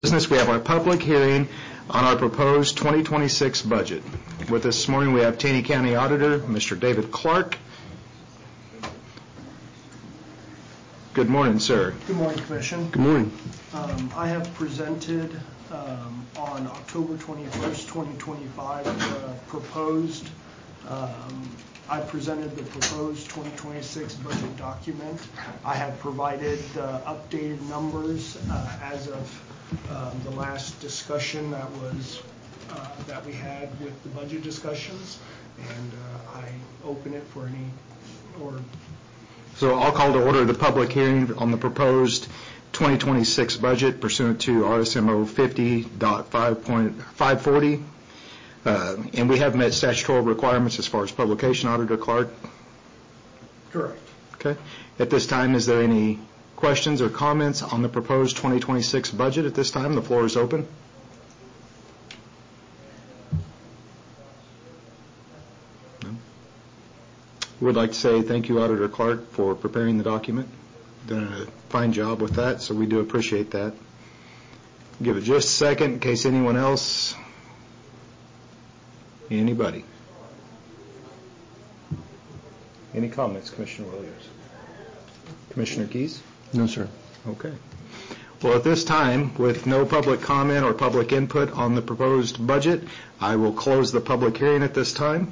business, we have our public hearing on our proposed 2026 budget. With us this morning, we have Taney County Auditor, Mr. David Clark. Good morning, sir. Good morning, Commission. Good morning. I have presented on October 21st, 2025, I presented the proposed 2026 budget document. I have provided updated numbers as of the last discussion that we had with the budget discussions, and I open it for any So I'll call to order the public hearing on the proposed 2026 budget pursuant to RSMO 50.540. And we have met statutory requirements as far as publication, Auditor Clark? Correct. Okay. At this time, is there any questions or comments on the proposed 2026 budget at this time? The floor is open. No. Would like to say thank you, Auditor Clark, for preparing the document. Done a fine job with that, so we do appreciate that. Give it just a second in case anyone else. Anybody? Any comments, Commissioner Williams? Commissioner Keys? No, sir. Okay. Well, at this time, with no public comment or public input on the proposed budget, I will close the public hearing at this time.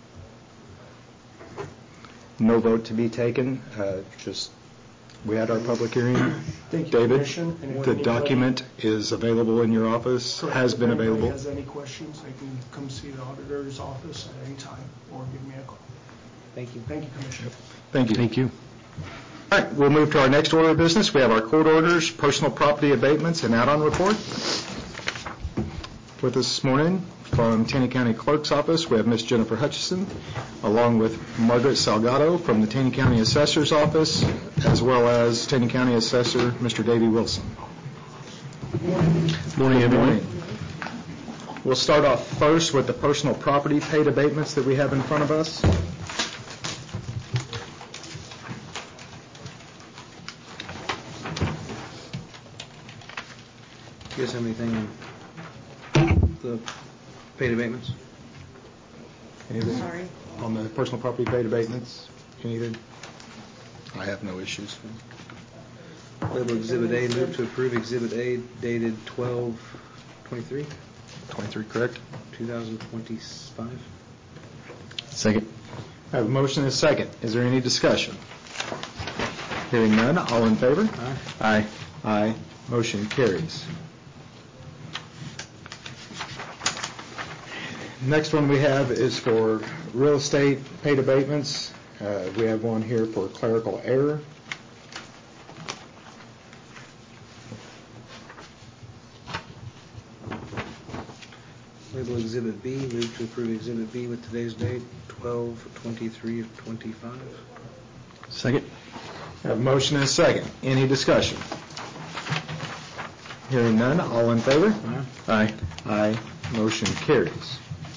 No vote to be taken. We had our public hearing. Thank you, David, Commission. the document is available in your office, Correct. has been available. If anybody has any questions, they can come see the auditor's office at any time or give me a call. Thank you. Thank you, Commissioner. Thank you. Thank you. All right, we'll move to our next order of business. We have our court orders, personal property abatements, and add-on report. With us this morning from Taney County Clerk's Office, we have Ms. Jennifer Hutchison, along with Margaret Salgado from the Taney County Assessor's Office, as well as Taney County Assessor, Mr. Davey Wilson. Morning, everyone. We'll start off first with the personal property paid abatements that we have in front of us. Do you guys have anything on the paid abatements? Anything? Sorry. On the personal property paid abatements? Anything? I have no issues. Label Exhibit A, move to approve Exhibit A dated 12/23. 23, correct? 2025. Second. I have a motion and a second. Is there any discussion? Hearing none, all in favor? Aye. Aye. Aye. Motion carries. Next one we have is for real estate paid abatements. We have one here for clerical error. Label Exhibit B, move to approve Exhibit B with today's date, 12/23/25. Second. I have a motion and a second. Any discussion? Hearing none, all in favor? Aye. Aye. Aye. Motion carries.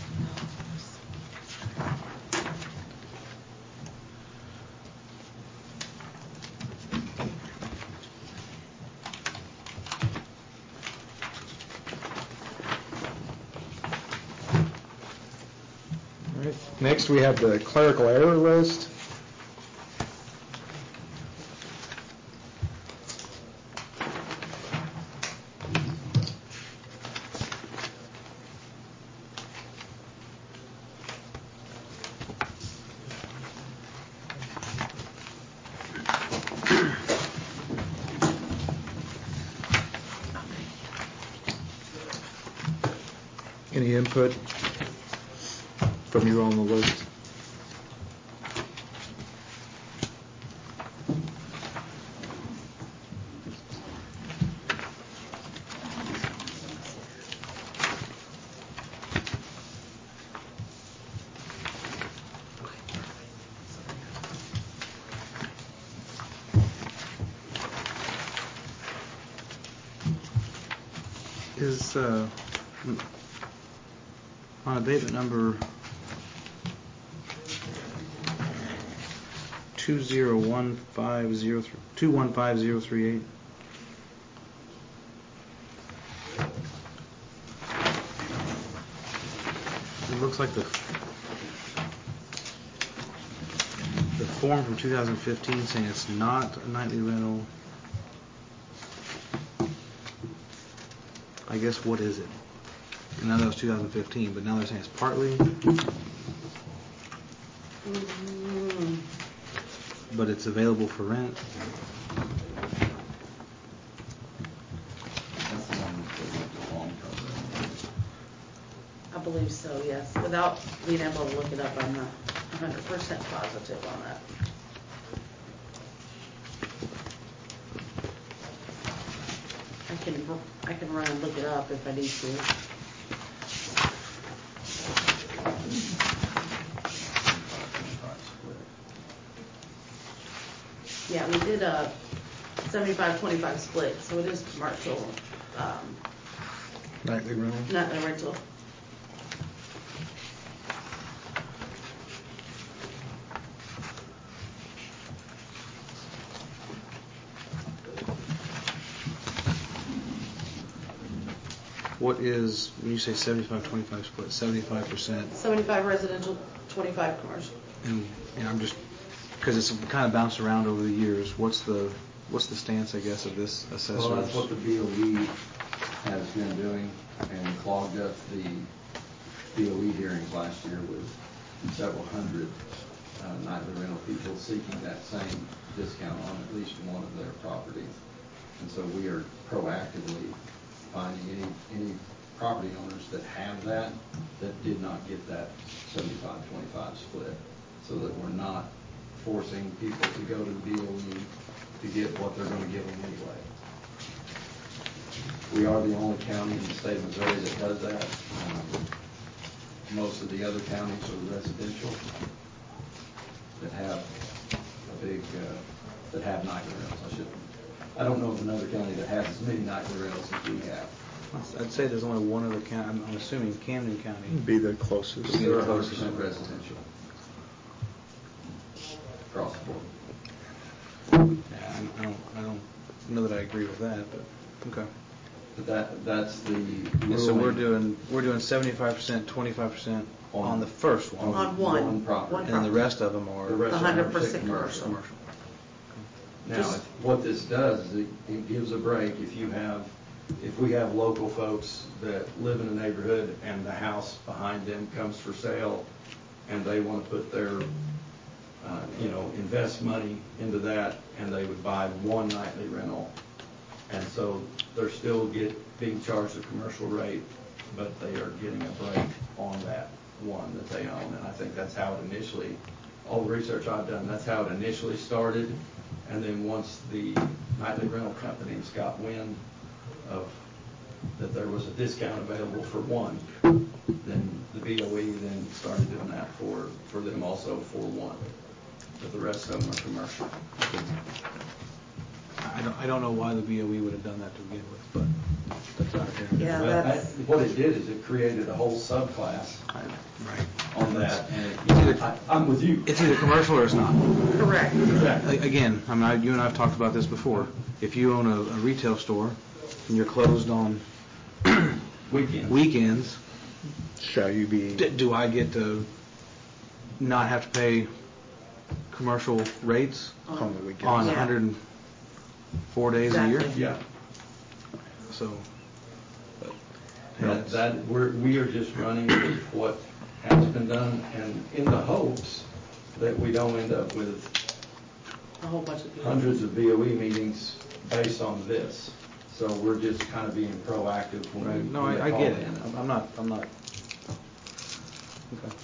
All right. Next, we have the clerical error list. Any input from you on the list? Is on abatement number 215038. it looks like the form from 2015 saying it's not a nightly rental. I guess what is it? And I know it's 2015, but now they're saying it's partly. But it's available for rent. I believe so, yes. Without being able to look it up, I'm not 100% positive on that. I can run and look it up if I need to. Yeah, we did a 75-25 split, so it is commercial. Nightly rental? Not a rental. What is, when you say 75-25 split, 75%? 75 residential, 25 commercial. And I'm just, because it's kind of bounced around over the years, what's the stance, I guess, of this assessor? Well, that's what the BOE has been doing, and clogged up the BOE hearings last year with several hundred nightly rental people seeking that same discount on at least one of their properties. And so we are proactively finding any property owners that have that did not get that 75-25 split, so that we're not forcing people to go to the BOE to get what they're going to give them anyway. We are the only county in the state of Missouri that does that. Most of the other counties are residential that have a big, that have nightly rentals. I don't know of another county that has as many nightly rentals as we have. I'd say there's only one other county. I'm assuming Camden County. Be the closest. They're 100% residential across the board. Yeah, I don't know that I agree with that, but okay. But that's the ruling. So we're doing 75%, 25% on the first one. On one property. And the rest of them are The rest are 100% commercial. Now, what this does is it gives a break if we have local folks that live in a neighborhood and the house behind them comes for sale and they want to put their, invest money into that, and they would buy one nightly rental. And so they're still being charged a commercial rate, but they are getting a break on that one that they own. And I think that's how it initially, all the research I've done, that's how it initially started. And then once the nightly rental companies got wind of that there was a discount available for one, then the BOE then started doing that for them also for one. But the rest of them are commercial. I don't know why the BOE would have done that to begin with, but that's out here. Yeah, that's... What it did is it created a whole subclass Right. on that. And I'm with you. It's either commercial or it's not. Correct. Exactly. Again, you and I have talked about this before. If you own a retail store and you're closed on weekends, Shall you be? do I get to not have to pay commercial rates On the weekends. on Yeah. 104 days a year? Exactly. Yeah. So, We are just running with what has been done, and in the hopes that we don't end up with A whole bunch of people. hundreds of BOE meetings based on this. So we're just kind of being proactive when right. we No, when they I call get in. it. I'm not. Okay.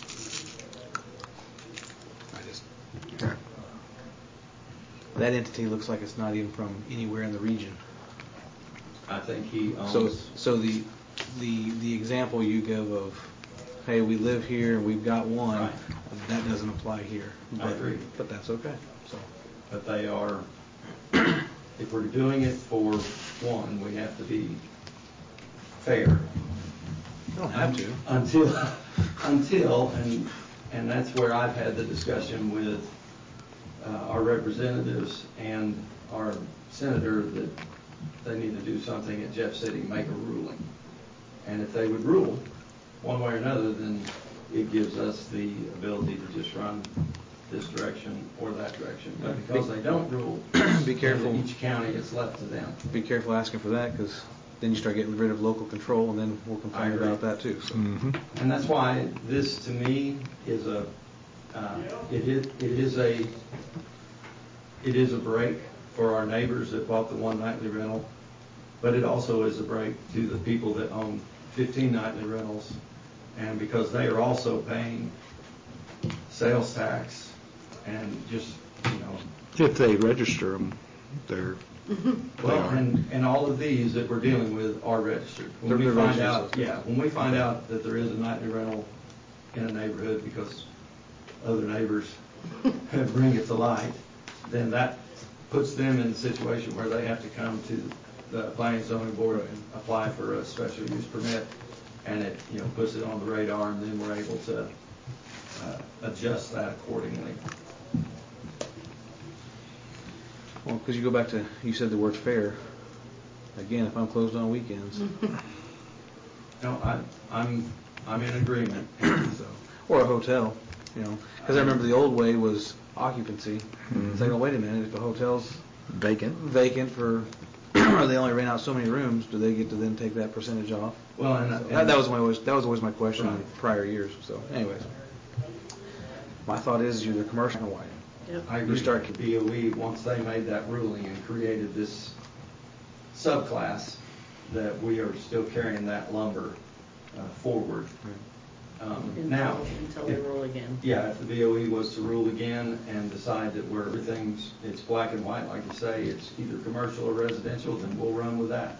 That entity looks like it's not even from anywhere in the region. I think he owns. So the example you give of, hey, we live here and we've got one, Right. That doesn't apply here. I agree. But that's okay. So. But they are, if we're doing it for one, we have to be fair. You don't have to. Until, and that's where I've had the discussion with our representatives and our senator that they need to do something at Jeff City, make a ruling. And if they would rule one way or another, then it gives us the ability to just run this direction or that direction. But because they don't rule, Be careful. each county, it's left to them. Be careful asking for that, because then you start getting rid of local control, and then we'll I complain agree. about that too. So. Mm-hmm. And that's why this, to me, is it is a break for our neighbors that bought the one nightly rental, but it also is a break to the people that own 15 nightly rentals, and because they are also paying sales tax and just, If they register them, they're, well, and all of these that we're dealing with are registered. When we They're find registered, out, when we find out that there is a nightly rental in a neighborhood because other neighbors bring it to light, then that puts them in a situation where they have to come to the Planning and Zoning Board and apply for a special use permit, and it, puts it on the radar, and then we're able to adjust that accordingly. Well, because you go back to, you said the word fair. Again, if I'm closed on weekends, No, I'm in agreement. so, or a hotel, because I remember the old way was occupancy. It's like, oh, wait a minute, if the hotel's vacant. vacant for, or they only rent out so many rooms, do they get to then take that percentage off? Well, So that was always my question in Right. prior years. So, anyways, my thought is either commercial or white. Yep. I agree. You start- The BOE, once they made that ruling and created this subclass, that we are still carrying that lumber forward. Now, Until they rule again. yeah, if the BOE was to rule again and decide that where it's black and white, like you say, it's either commercial or residential, then we'll run with that.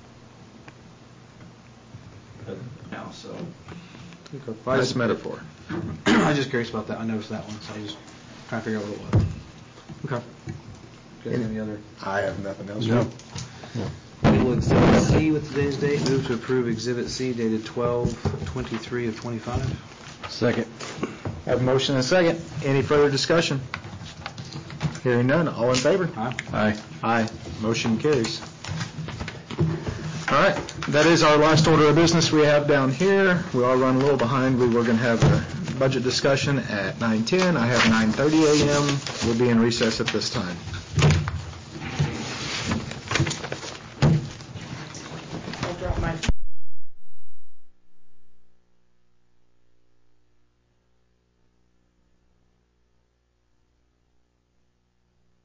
But now, so. Nice metaphor. I was just curious about that. I noticed that one, so I was trying to figure out what it was. Okay. Do you have any other? I have nothing else. No. Well, Exhibit C with today's date, move to approve Exhibit C dated 12/23 of 25. Second. Have a motion and a second. Any further discussion? Hearing none, all in favor? Aye. Aye. Aye. Motion carries. All right, that is our last order of business we have down here. We are running a little behind. We were going to have a budget discussion at 9:10. I have 9:30 a.m. We'll be in recess at this time.